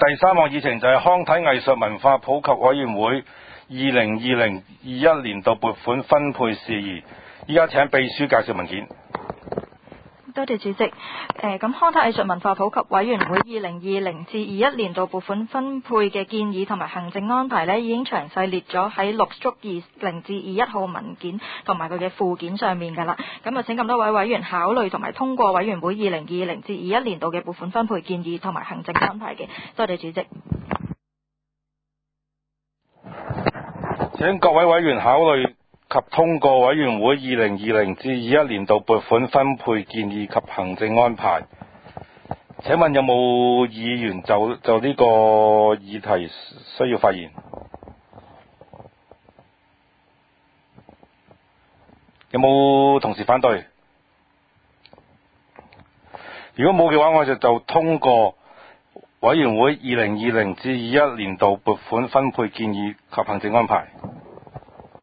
第三項議程就係康體藝術文化普及委員會2020-21年度撥款分配事宜。依家請秘書介紹文件。 多謝主席。咁康體藝術文化普及委員會2020-21年度撥款分配嘅建議同埋行政安排呢，已經詳細列咗喺6足20-21號文件同埋佢嘅附件上面㗎啦。咁啊，請咁多位委員考慮同埋通過委員會2020-21年度嘅撥款分配建議同埋行政安排嘅。多謝主席。 請各位委員考慮及通過委員會2020-21年度撥款分配建議及行政安排。請問有冇議員就呢個議題需要發言？有冇同事反對？如果冇嘅話，我就通過委員會2020-21年度撥款分配建議及行政安排。